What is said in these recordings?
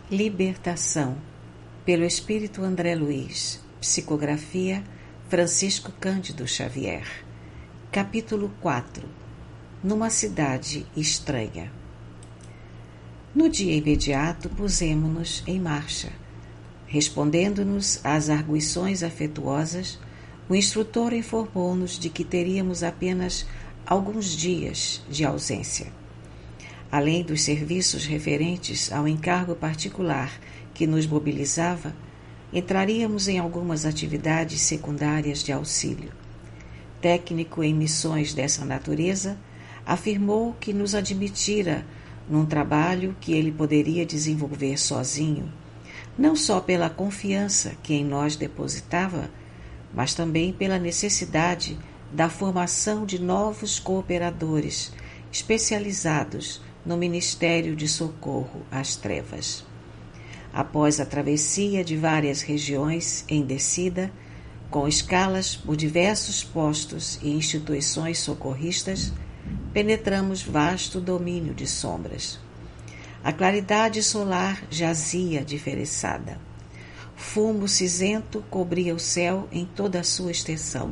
Libertação, pelo Espírito André Luiz, psicografia Francisco Cândido Xavier. Capítulo 4. Numa cidade estranha. No dia imediato, pusemo-nos em marcha. Respondendo-nos às arguições afetuosas, o instrutor informou-nos de que teríamos apenas alguns dias de ausência. Além dos serviços referentes ao encargo particular que nos mobilizava, entraríamos em algumas atividades secundárias de auxílio. Técnico em missões dessa natureza, afirmou que nos admitira num trabalho que ele poderia desenvolver sozinho, não só pela confiança que em nós depositava, mas também pela necessidade da formação de novos cooperadores especializados no Ministério de Socorro às Trevas. Após a travessia de várias regiões em descida, com escalas por diversos postos e instituições socorristas, penetramos vasto domínio de sombras. A claridade solar jazia diferenciada. Fumo cinzento cobria o céu em toda a sua extensão.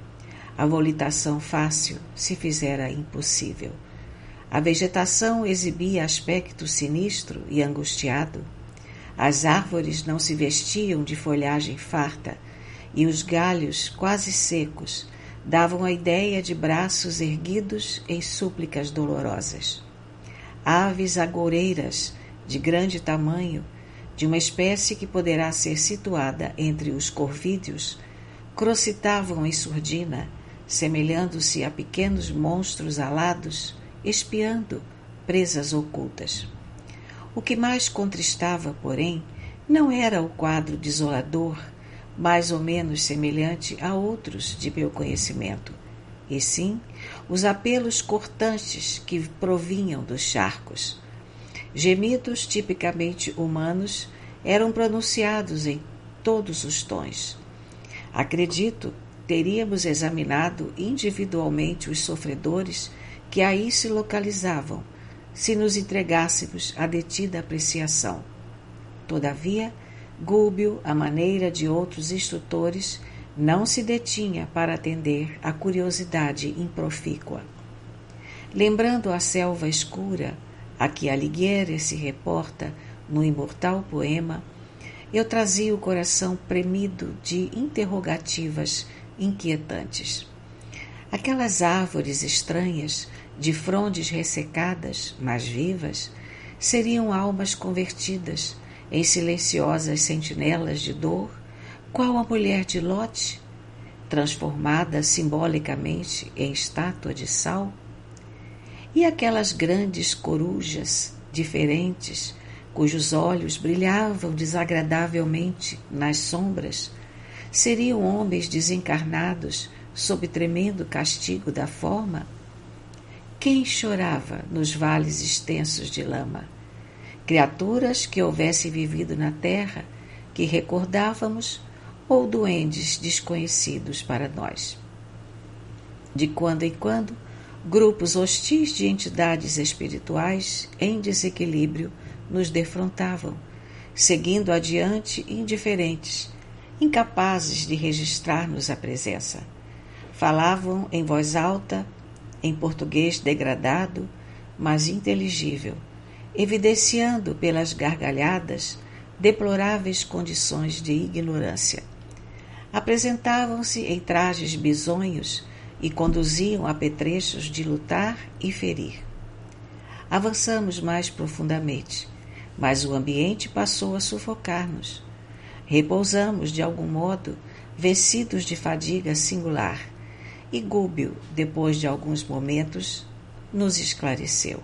A volitação fácil se fizera impossível. A vegetação exibia aspecto sinistro e angustiado. As árvores não se vestiam de folhagem farta e os galhos, quase secos, davam a ideia de braços erguidos em súplicas dolorosas. Aves agoureiras, de grande tamanho, de uma espécie que poderá ser situada entre os corvídeos, crocitavam em surdina, semelhando-se a pequenos monstros alados, espiando presas ocultas. O que mais contristava, porém, não era o quadro desolador, mais ou menos semelhante a outros de meu conhecimento, e sim os apelos cortantes que provinham dos charcos. Gemidos tipicamente humanos eram pronunciados em todos os tons. Acredito, teríamos examinado individualmente os sofredores que aí se localizavam, se nos entregássemos à detida apreciação. Todavia, Gúbio, à maneira de outros instrutores, não se detinha para atender à curiosidade improfícua. Lembrando a selva escura a que Alighieri se reporta no imortal poema, eu trazia o coração premido de interrogativas inquietantes. Aquelas árvores estranhas, de frondes ressecadas, mas vivas, seriam almas convertidas em silenciosas sentinelas de dor, qual a mulher de Lote, transformada simbolicamente em estátua de sal? E aquelas grandes corujas diferentes, cujos olhos brilhavam desagradavelmente nas sombras, seriam homens desencarnados sob tremendo castigo da forma? Quem chorava nos vales extensos de lama? Criaturas que houvessem vivido na terra, que recordávamos, ou duendes desconhecidos para nós? De quando em quando, grupos hostis de entidades espirituais em desequilíbrio nos defrontavam, seguindo adiante indiferentes, incapazes de registrar-nos a presença. Falavam em voz alta, em português degradado, mas inteligível, evidenciando pelas gargalhadas deploráveis condições de ignorância. Apresentavam-se em trajes bisonhos e conduziam apetrechos de lutar e ferir. Avançamos mais profundamente, mas o ambiente passou a sufocar-nos. Repousamos, de algum modo, vencidos de fadiga singular, e Gúbio, depois de alguns momentos, nos esclareceu.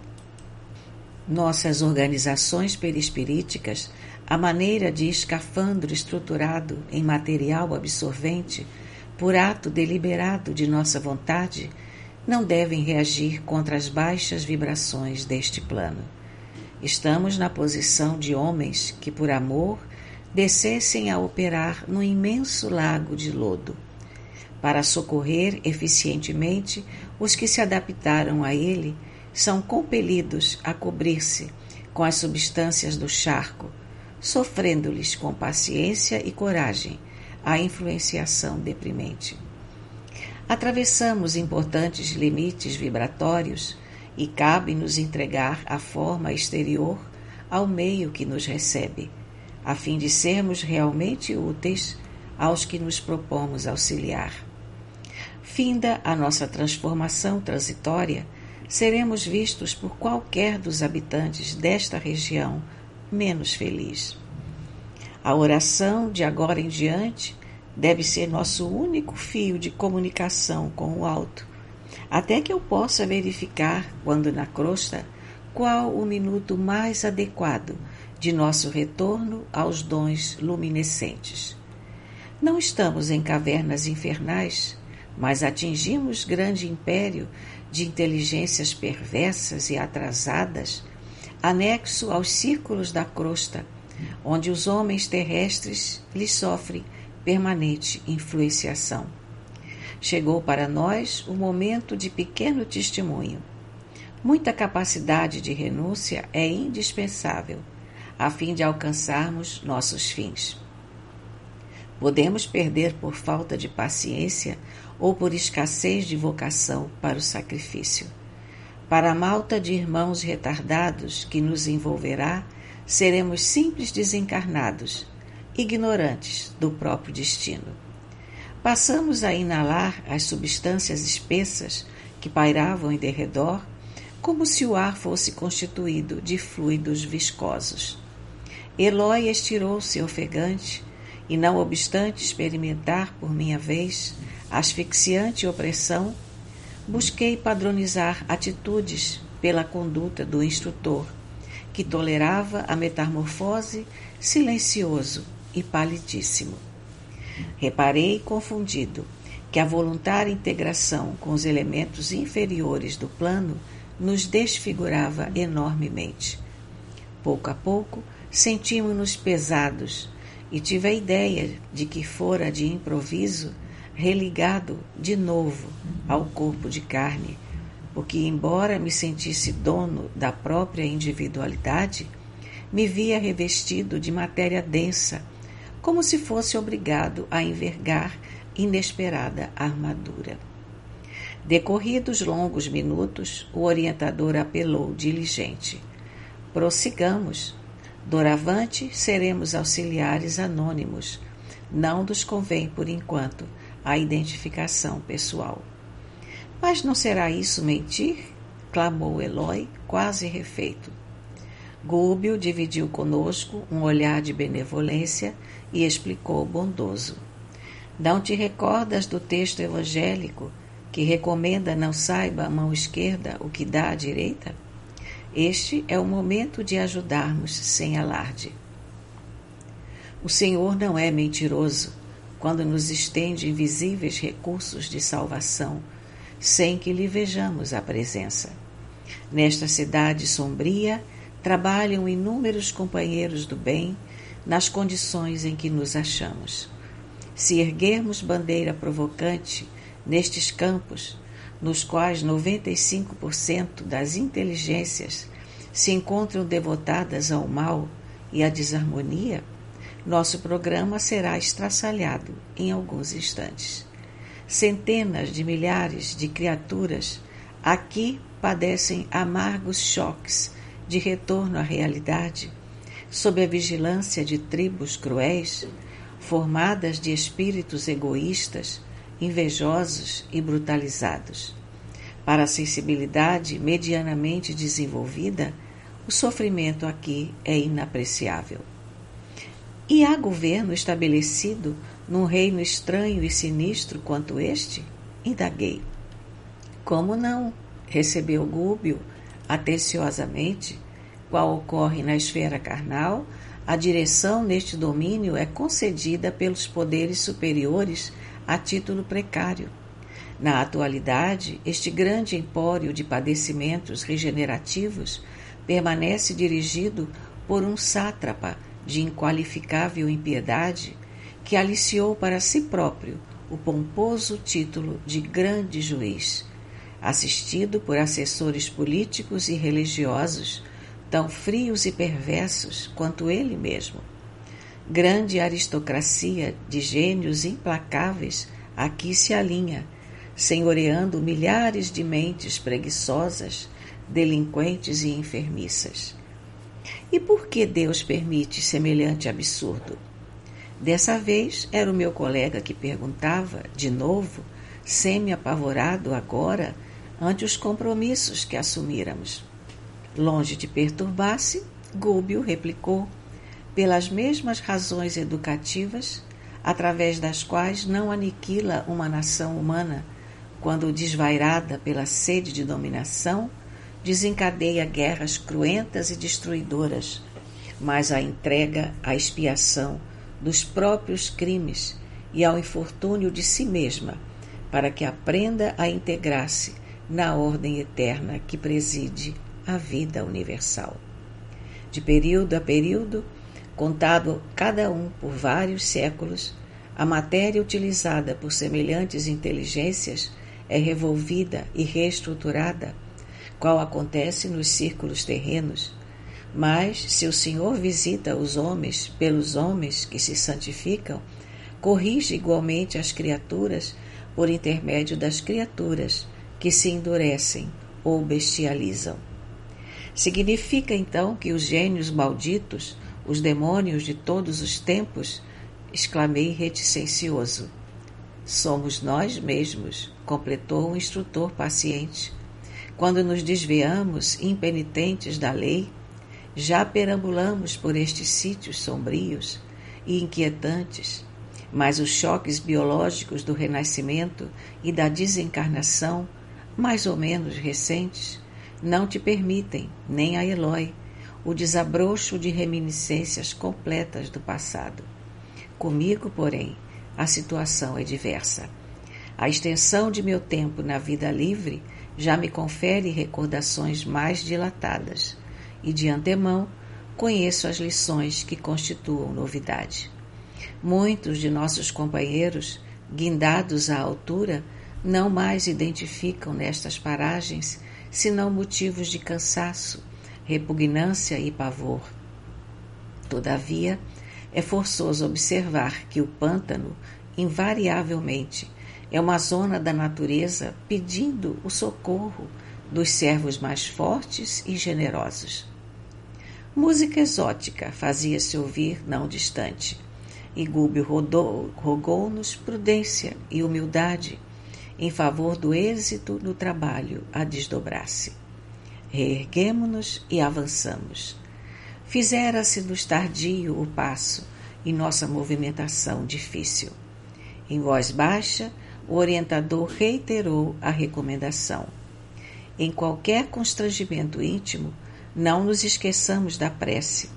Nossas organizações perispiríticas, a maneira de escafandro estruturado em material absorvente, por ato deliberado de nossa vontade, não devem reagir contra as baixas vibrações deste plano. Estamos na posição de homens que, por amor, descessem a operar no imenso lago de lodo. Para socorrer eficientemente os que se adaptaram a ele, são compelidos a cobrir-se com as substâncias do charco, sofrendo-lhes com paciência e coragem a influenciação deprimente. Atravessamos importantes limites vibratórios e cabe-nos entregar a forma exterior ao meio que nos recebe, a fim de sermos realmente úteis aos que nos propomos auxiliar. Finda a nossa transformação transitória, seremos vistos por qualquer dos habitantes desta região menos feliz. A oração, de agora em diante, deve ser nosso único fio de comunicação com o alto, até que eu possa verificar, quando na crosta, qual o minuto mais adequado de nosso retorno aos dons luminescentes. Não estamos em cavernas infernais, mas atingimos grande império de inteligências perversas e atrasadas, anexo aos círculos da crosta, onde os homens terrestres lhes sofrem permanente influenciação. Chegou para nós o momento de pequeno testemunho. Muita capacidade de renúncia é indispensável, a fim de alcançarmos nossos fins. Podemos perder por falta de paciência ou por escassez de vocação para o sacrifício. Para a malta de irmãos retardados que nos envolverá, seremos simples desencarnados, ignorantes do próprio destino. Passamos a inalar as substâncias espessas que pairavam em derredor, como se o ar fosse constituído de fluidos viscosos. Elói estirou-se ofegante, e não obstante experimentar, por minha vez, asfixiante opressão, busquei padronizar atitudes pela conduta do instrutor, que tolerava a metamorfose silencioso e palidíssimo. Reparei, confundido, que a voluntária integração com os elementos inferiores do plano nos desfigurava enormemente. Pouco a pouco, sentimos-nos pesados e tive a ideia de que fora de improviso religado de novo ao corpo de carne, porque, embora me sentisse dono da própria individualidade, me via revestido de matéria densa, como se fosse obrigado a envergar inesperada armadura. Decorridos longos minutos, o orientador apelou diligente. Prossigamos. Doravante seremos auxiliares anônimos. Não nos convém, por enquanto, a identificação pessoal. Mas não será isso mentir? Clamou Elói, quase refeito. Gúbio dividiu conosco um olhar de benevolência e explicou bondoso. Não te recordas do texto evangélico que recomenda não saiba a mão esquerda o que dá à direita? Este é o momento de ajudarmos sem alarde. O Senhor não é mentiroso quando nos estende invisíveis recursos de salvação, sem que lhe vejamos a presença. Nesta cidade sombria, trabalham inúmeros companheiros do bem nas condições em que nos achamos. Se erguermos bandeira provocante nestes campos, nos quais 95% das inteligências se encontram devotadas ao mal e à desarmonia, nosso programa será estraçalhado em alguns instantes. Centenas de milhares de criaturas aqui padecem amargos choques de retorno à realidade, sob a vigilância de tribos cruéis, formadas de espíritos egoístas, invejosos e brutalizados. Para a sensibilidade medianamente desenvolvida, o sofrimento aqui é inapreciável. E há governo estabelecido num reino estranho e sinistro quanto este? Indaguei. Como não? Recebeu Gúbio atenciosamente. Qual ocorre na esfera carnal, a direção neste domínio é concedida pelos poderes superiores a título precário. Na atualidade, este grande empório de padecimentos regenerativos permanece dirigido por um sátrapa de inqualificável impiedade que aliciou para si próprio o pomposo título de grande juiz, assistido por assessores políticos e religiosos, tão frios e perversos quanto ele mesmo. Grande aristocracia de gênios implacáveis aqui se alinha, senhoreando milhares de mentes preguiçosas, delinquentes e enfermiças. E por que Deus permite semelhante absurdo? Dessa vez era o meu colega que perguntava, de novo, semi-apavorado agora, ante os compromissos que assumíramos. Longe de perturbar-se, Gúbio replicou, pelas mesmas razões educativas, através das quais não aniquila uma nação humana, quando desvairada pela sede de dominação, desencadeia guerras cruentas e destruidoras, mas a entrega à expiação dos próprios crimes e ao infortúnio de si mesma, para que aprenda a integrar-se na ordem eterna que preside a vida universal. De período a período, contado cada um por vários séculos, a matéria utilizada por semelhantes inteligências é revolvida e reestruturada, qual acontece nos círculos terrenos. Mas, se o Senhor visita os homens pelos homens que se santificam, corrige igualmente as criaturas por intermédio das criaturas que se endurecem ou bestializam. Significa então que os gênios malditos, os demônios de todos os tempos, exclamei reticencioso. Somos nós mesmos, completou o instrutor paciente. Quando nos desviamos impenitentes da lei, já perambulamos por estes sítios sombrios e inquietantes, mas os choques biológicos do renascimento e da desencarnação, mais ou menos recentes, não te permitem, nem a Eloi, o desabrocho de reminiscências completas do passado. Comigo, porém, a situação é diversa. A extensão de meu tempo na vida livre já me confere recordações mais dilatadas e, de antemão, conheço as lições que constituam novidade. Muitos de nossos companheiros, guindados à altura, não mais identificam nestas paragens senão motivos de cansaço, repugnância e pavor. Todavia, é forçoso observar que o pântano, invariavelmente, é uma zona da natureza pedindo o socorro dos servos mais fortes e generosos. Música exótica fazia-se ouvir não distante, e Gúbio rogou-nos prudência e humildade em favor do êxito no trabalho a desdobrar-se. Reerguemo-nos e avançamos. Fizera-se-nos tardio o passo e nossa movimentação difícil. Em voz baixa, o orientador reiterou a recomendação. Em qualquer constrangimento íntimo, não nos esqueçamos da prece.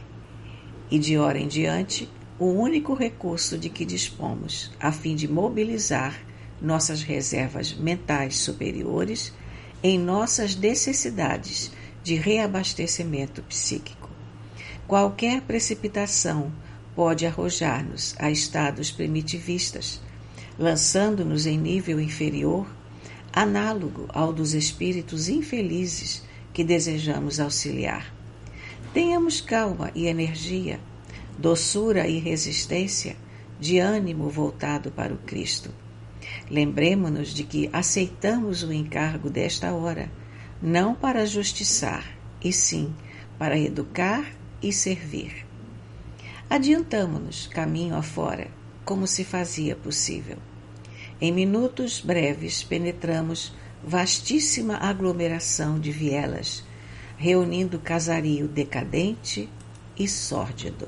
E de hora em diante, o único recurso de que dispomos, a fim de mobilizar nossas reservas mentais superiores em nossas necessidades de reabastecimento psíquico. Qualquer precipitação pode arrojar-nos a estados primitivistas, lançando-nos em nível inferior, análogo ao dos espíritos infelizes que desejamos auxiliar. Tenhamos calma e energia, doçura e resistência, de ânimo voltado para o Cristo. Lembremo-nos de que aceitamos o encargo desta hora, não para justiçar, e sim para educar e servir. Adiantamo-nos caminho afora, como se fazia possível. Em minutos breves penetramos vastíssima aglomeração de vielas, reunindo casario decadente e sórdido.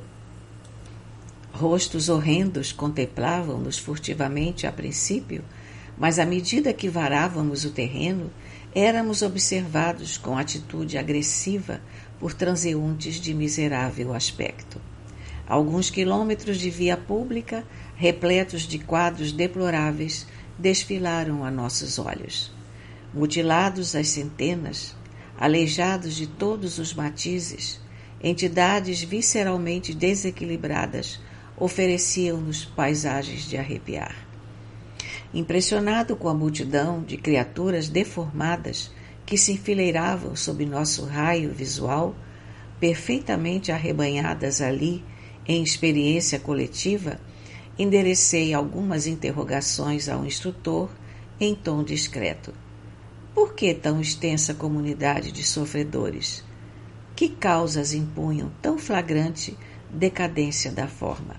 Rostos horrendos contemplavam-nos furtivamente a princípio, mas à medida que varávamos o terreno, éramos observados com atitude agressiva por transeuntes de miserável aspecto. Alguns quilômetros de via pública, repletos de quadros deploráveis, desfilaram a nossos olhos. Mutilados às centenas, aleijados de todos os matizes, entidades visceralmente desequilibradas ofereciam-nos paisagens de arrepiar. Impressionado com a multidão de criaturas deformadas que se enfileiravam sob nosso raio visual, perfeitamente arrebanhadas ali em experiência coletiva, enderecei algumas interrogações ao instrutor em tom discreto. Por que tão extensa comunidade de sofredores? Que causas impunham tão flagrante decadência da forma?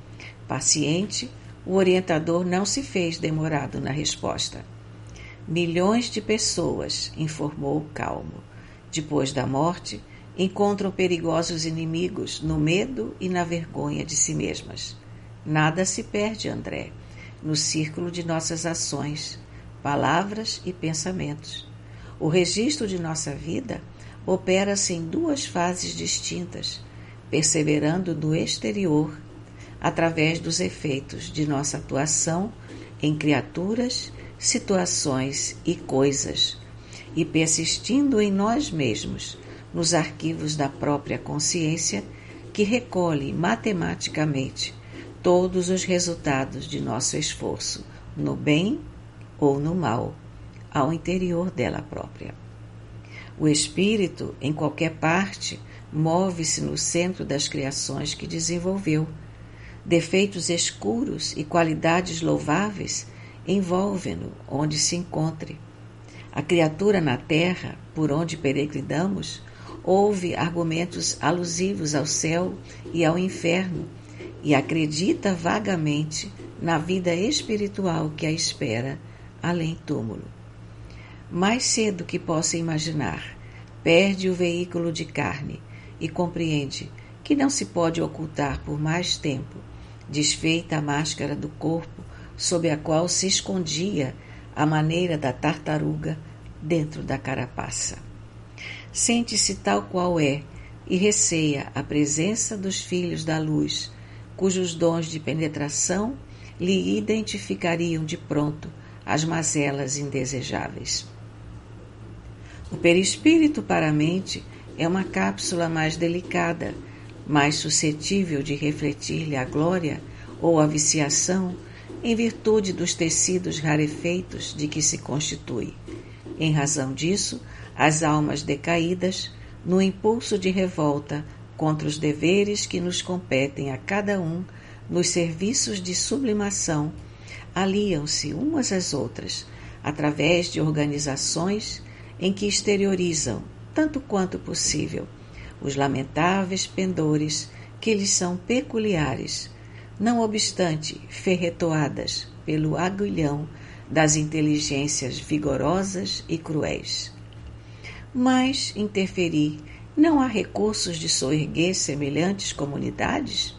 Paciente, o orientador não se fez demorado na resposta. Milhões de pessoas, informou calmo, depois da morte, encontram perigosos inimigos no medo e na vergonha de si mesmas. Nada se perde, André, no círculo de nossas ações, palavras e pensamentos. O registro de nossa vida opera-se em duas fases distintas, perseverando no exterior, através dos efeitos de nossa atuação em criaturas, situações e coisas, e persistindo em nós mesmos, nos arquivos da própria consciência, que recolhe matematicamente todos os resultados de nosso esforço, no bem ou no mal, ao interior dela própria. O espírito, em qualquer parte, move-se no centro das criações que desenvolveu. Defeitos escuros e qualidades louváveis envolvem-no onde se encontre. A criatura na terra, por onde peregrinamos, ouve argumentos alusivos ao céu e ao inferno e acredita vagamente na vida espiritual que a espera além túmulo. Mais cedo que possa imaginar, perde o veículo de carne e compreende que não se pode ocultar por mais tempo, desfeita a máscara do corpo sob a qual se escondia à maneira da tartaruga dentro da carapaça. Sente-se tal qual é e receia a presença dos filhos da luz, cujos dons de penetração lhe identificariam de pronto as mazelas indesejáveis. O perispírito para a mente é uma cápsula mais delicada, mais suscetível de refletir-lhe a glória ou a viciação em virtude dos tecidos rarefeitos de que se constitui. Em razão disso, as almas decaídas, no impulso de revolta contra os deveres que nos competem a cada um nos serviços de sublimação, aliam-se umas às outras, através de organizações em que exteriorizam, tanto quanto possível, os lamentáveis pendores que lhes são peculiares, não obstante ferretoadas pelo aguilhão das inteligências vigorosas e cruéis. Mas, interferi, não há recursos de soerguer semelhantes comunidades?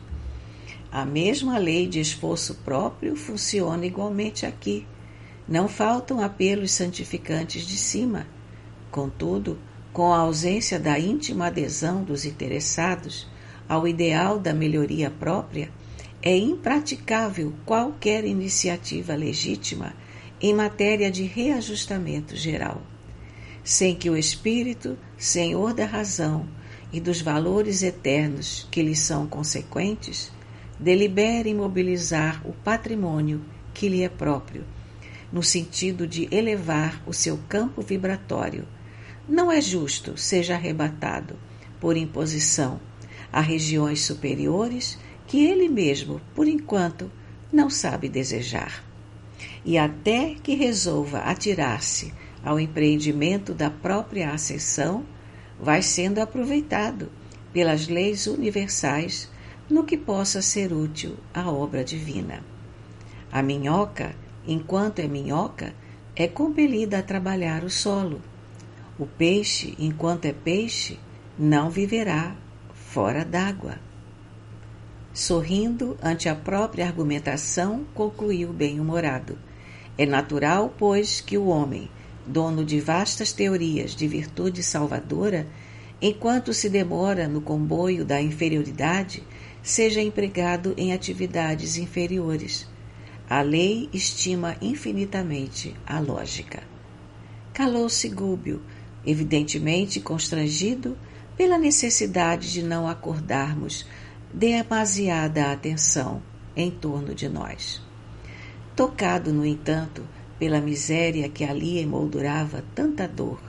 A mesma lei de esforço próprio funciona igualmente aqui. Não faltam apelos santificantes de cima. Contudo, com a ausência da íntima adesão dos interessados ao ideal da melhoria própria, é impraticável qualquer iniciativa legítima em matéria de reajustamento geral. Sem que o espírito, senhor da razão e dos valores eternos que lhe são consequentes, delibere mobilizar o patrimônio que lhe é próprio, no sentido de elevar o seu campo vibratório, não é justo seja arrebatado, por imposição, a regiões superiores que ele mesmo, por enquanto, não sabe desejar. E até que resolva atirar-se ao empreendimento da própria ascensão, vai sendo aproveitado pelas leis universais no que possa ser útil à obra divina. A minhoca, enquanto é minhoca, é compelida a trabalhar o solo. O peixe, enquanto é peixe, não viverá fora d'água. Sorrindo ante a própria argumentação, concluiu bem-humorado. É natural, pois, que o homem, dono de vastas teorias de virtude salvadora, enquanto se demora no comboio da inferioridade, seja empregado em atividades inferiores. A lei estima infinitamente a lógica. Calou-se Gúbio, evidentemente constrangido pela necessidade de não acordarmos demasiada atenção em torno de nós. Tocado, no entanto, pela miséria que ali emoldurava tanta dor,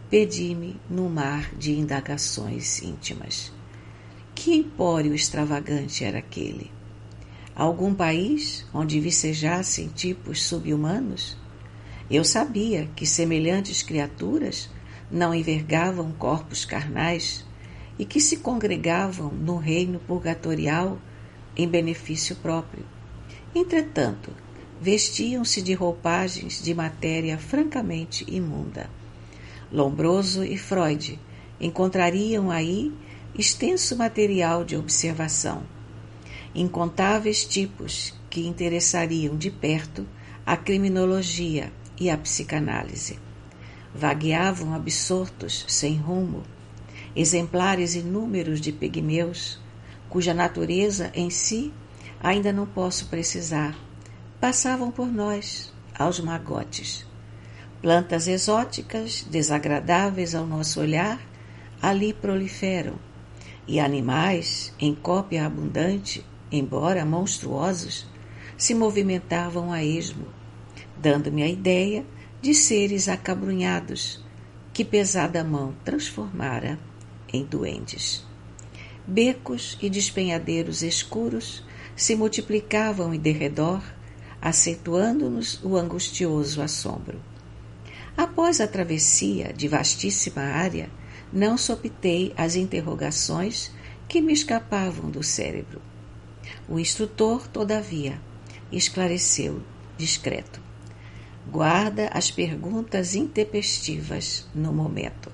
perdi-me no mar de indagações íntimas. Que empório extravagante era aquele? Algum país onde vicejassem tipos sub-humanos? Eu sabia que semelhantes criaturas não envergavam corpos carnais e que se congregavam no reino purgatorial em benefício próprio. Entretanto, vestiam-se de roupagens de matéria francamente imunda. Lombroso e Freud encontrariam aí extenso material de observação, incontáveis tipos que interessariam de perto a criminologia e a psicanálise. Vagueavam absortos, sem rumo, exemplares inúmeros de pigmeus, cuja natureza em si ainda não posso precisar, passavam por nós, aos magotes. Plantas exóticas, desagradáveis ao nosso olhar, ali proliferam, e animais, em cópia abundante, embora monstruosos, se movimentavam a esmo, dando-me a ideia de seres acabrunhados, que pesada mão transformara em duendes. Becos e despenhadeiros escuros se multiplicavam em derredor, acentuando-nos o angustioso assombro. Após a travessia de vastíssima área, não sopitei as interrogações que me escapavam do cérebro. O instrutor, todavia, esclareceu, discreto. Guarda as perguntas intempestivas no momento.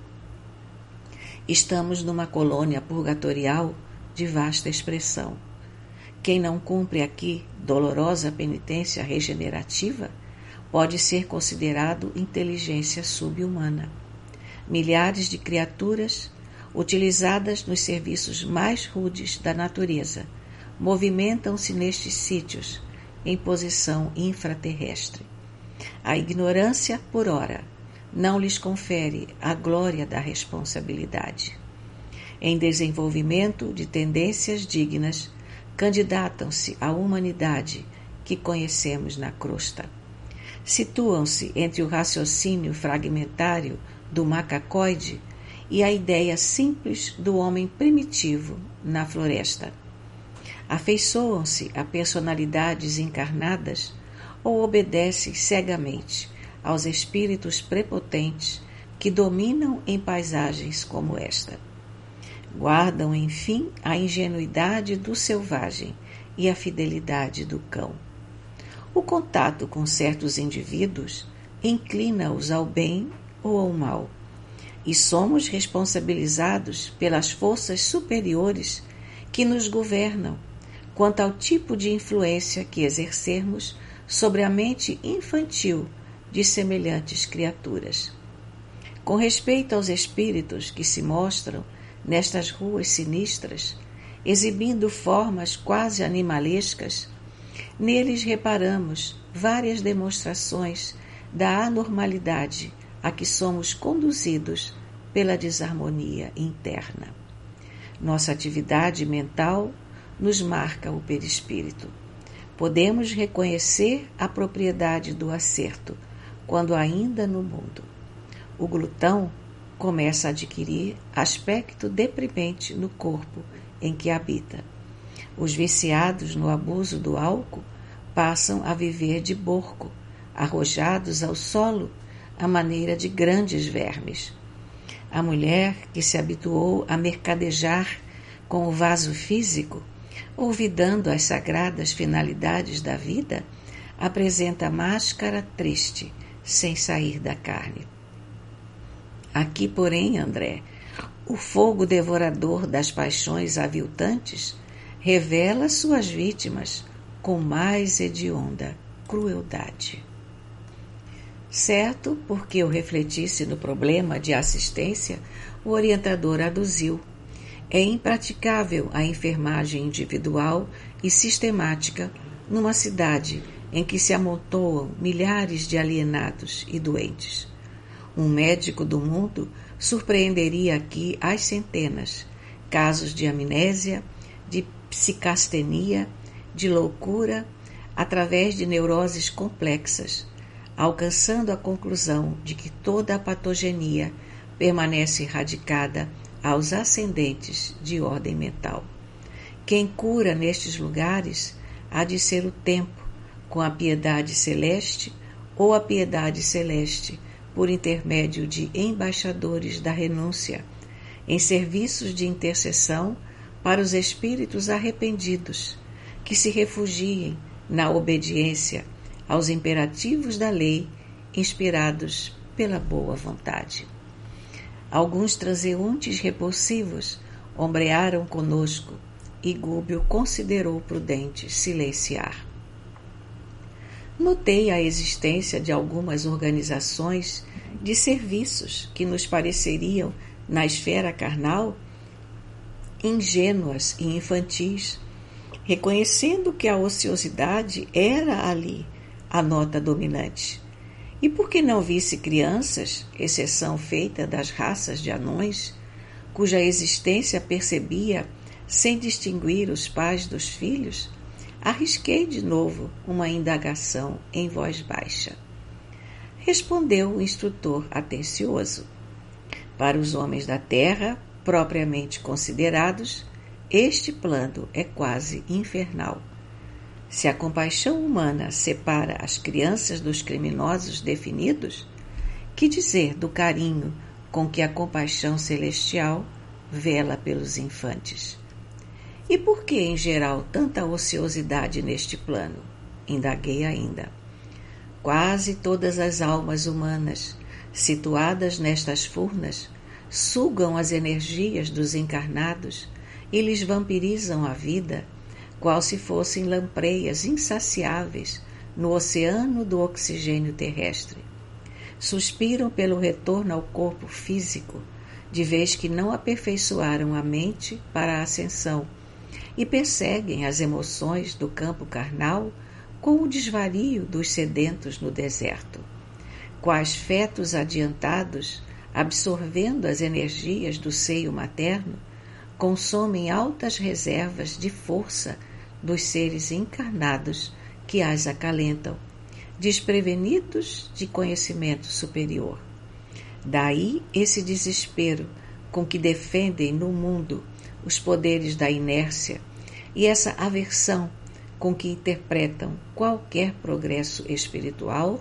Estamos numa colônia purgatorial de vasta expressão. Quem não cumpre aqui dolorosa penitência regenerativa pode ser considerado inteligência sub-humana. Milhares de criaturas, utilizadas nos serviços mais rudes da natureza, movimentam-se nestes sítios em posição infraterrestre. A ignorância, por ora, não lhes confere a glória da responsabilidade. Em desenvolvimento de tendências dignas, candidatam-se à humanidade que conhecemos na crosta. Situam-se entre o raciocínio fragmentário do macacoide e a ideia simples do homem primitivo na floresta. Afeiçoam-se a personalidades encarnadas ou obedecem cegamente aos espíritos prepotentes que dominam em paisagens como esta. Guardam, enfim, a ingenuidade do selvagem e a fidelidade do cão. O contato com certos indivíduos inclina-os ao bem ou ao mal, e somos responsabilizados pelas forças superiores que nos governam quanto ao tipo de influência que exercermos sobre a mente infantil de semelhantes criaturas. Com respeito aos espíritos que se mostram nestas ruas sinistras, exibindo formas quase animalescas, neles reparamos várias demonstrações da anormalidade a que somos conduzidos pela desarmonia interna. Nossa atividade mental nos marca o perispírito. Podemos reconhecer a propriedade do acerto quando ainda no mundo. O glutão começa a adquirir aspecto deprimente no corpo em que habita. Os viciados no abuso do álcool passam a viver de borco, arrojados ao solo à maneira de grandes vermes. A mulher que se habituou a mercadejar com o vaso físico, olvidando as sagradas finalidades da vida, apresenta máscara triste, sem sair da carne. Aqui, porém, André, o fogo devorador das paixões aviltantes revela suas vítimas com mais hedionda crueldade. Certo, porque eu refletisse no problema de assistência, o orientador aduziu. É impraticável a enfermagem individual e sistemática numa cidade em que se amontoam milhares de alienados e doentes. Um médico do mundo surpreenderia aqui às centenas casos de amnésia, de psicastenia, de loucura, através de neuroses complexas, alcançando a conclusão de que toda a patogenia permanece radicada aos ascendentes de ordem mental. Quem cura nestes lugares há de ser o tempo, com a piedade celeste ou a piedade celeste, por intermédio de embaixadores da renúncia, em serviços de intercessão para os espíritos arrependidos, que se refugiem na obediência aos imperativos da lei, inspirados pela boa vontade. Alguns transeuntes repulsivos ombrearam conosco e Gúbio considerou prudente silenciar. Notei a existência de algumas organizações de serviços que nos pareceriam, na esfera carnal, ingênuas e infantis, reconhecendo que a ociosidade era ali a nota dominante. E por que não visse crianças, exceção feita das raças de anões, cuja existência percebia sem distinguir os pais dos filhos? Arrisquei de novo uma indagação em voz baixa. Respondeu o instrutor atencioso. Para os homens da terra, propriamente considerados, este plano é quase infernal. Se a compaixão humana separa as crianças dos criminosos definidos, que dizer do carinho com que a compaixão celestial vela pelos infantes? E por que, em geral, tanta ociosidade neste plano? Indaguei ainda. Quase todas as almas humanas, situadas nestas furnas, sugam as energias dos encarnados e lhes vampirizam a vida, qual se fossem lampreias insaciáveis no oceano do oxigênio terrestre. Suspiram pelo retorno ao corpo físico, de vez que não aperfeiçoaram a mente para a ascensão, e perseguem as emoções do campo carnal com o desvario dos sedentos no deserto. Quais fetos adiantados, absorvendo as energias do seio materno, consomem altas reservas de força dos seres encarnados que as acalentam, desprevenidos de conhecimento superior. Daí esse desespero com que defendem no mundo os poderes da inércia e essa aversão com que interpretam qualquer progresso espiritual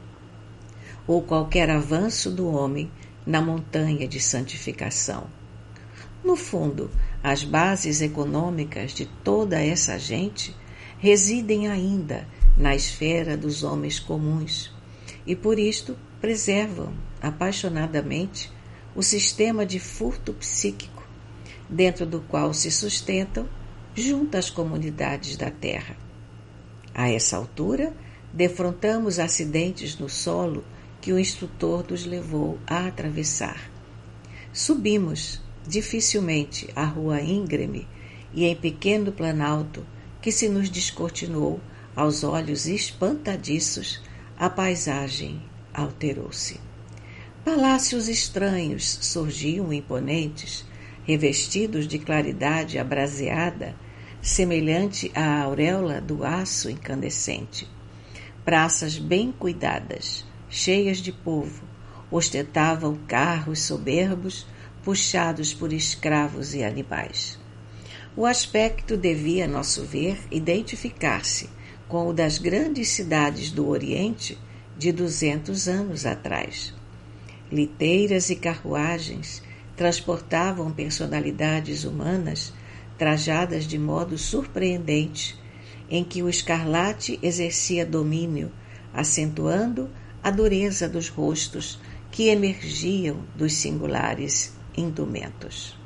ou qualquer avanço do homem na montanha de santificação. No fundo, as bases econômicas de toda essa gente residem ainda na esfera dos homens comuns e por isto preservam apaixonadamente o sistema de furto psíquico, dentro do qual se sustentam junto às comunidades da terra. A essa altura, defrontamos acidentes no solo que o instrutor nos levou a atravessar. Subimos, dificilmente, a rua íngreme e em pequeno planalto que se nos descortinou aos olhos espantadiços, a paisagem alterou-se. Palácios estranhos surgiam imponentes, revestidos de claridade abraseada, semelhante à auréola do aço incandescente. Praças bem cuidadas, cheias de povo, ostentavam carros soberbos, puxados por escravos e animais. O aspecto devia, a nosso ver, identificar-se com o das grandes cidades do Oriente de 200 anos atrás. Liteiras e carruagens transportavam personalidades humanas trajadas de modo surpreendente, em que o escarlate exercia domínio, acentuando a dureza dos rostos que emergiam dos singulares indumentos.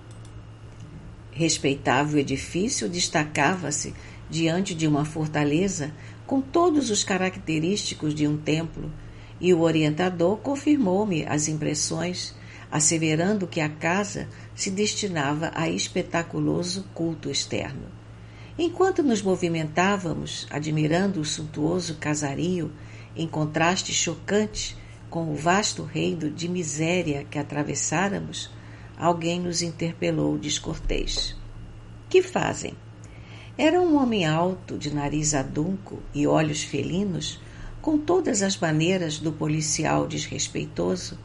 Respeitável edifício destacava-se diante de uma fortaleza com todos os característicos de um templo, e o orientador confirmou-me as impressões, asseverando que a casa se destinava a espetaculoso culto externo. Enquanto nos movimentávamos, admirando o suntuoso casario, em contraste chocante com o vasto reino de miséria que atravessáramos, alguém nos interpelou descortês. Que fazem? Era um homem alto, de nariz adunco e olhos felinos, com todas as maneiras do policial desrespeitoso,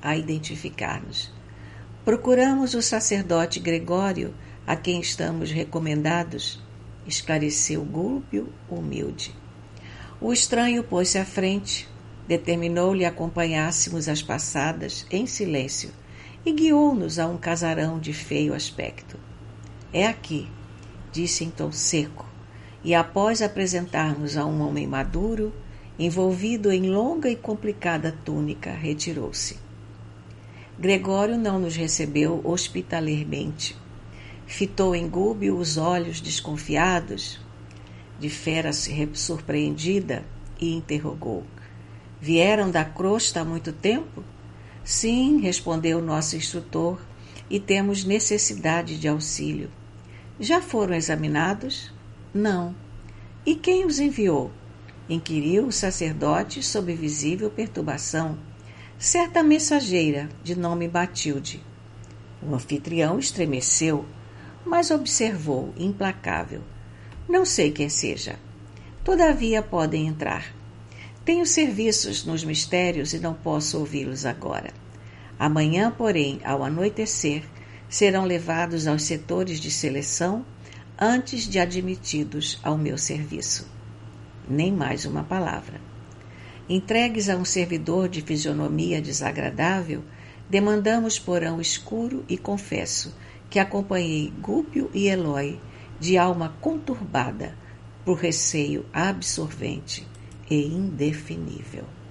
a identificar-nos. Procuramos o sacerdote Gregório, a quem estamos recomendados, esclareceu Gúlpio humilde. O estranho pôs-se à frente, determinou-lhe acompanhássemos as passadas em silêncio e guiou-nos a um casarão de feio aspecto. É aqui, disse em tom seco, e após apresentar-nos a um homem maduro, envolvido em longa e complicada túnica, retirou-se. Gregório não nos recebeu hospitalermente. Fitou em Gúlpio os olhos desconfiados, de fera surpreendida, e interrogou. Vieram da crosta há muito tempo? Sim, respondeu nosso instrutor, e temos necessidade de auxílio. Já foram examinados? Não. E quem os enviou? Inquiriu o sacerdote sob visível perturbação. Certa mensageira, de nome Batilde. O anfitrião estremeceu, mas observou, implacável. Não sei quem seja. Todavia podem entrar. Tenho serviços nos mistérios e não posso ouvi-los agora. Amanhã, porém, ao anoitecer, serão levados aos setores de seleção antes de admitidos ao meu serviço. Nem mais uma palavra. Entregues a um servidor de fisionomia desagradável, demandamos porão escuro e confesso que acompanhei Gúlpio e Elói de alma conturbada por receio absorvente e indefinível.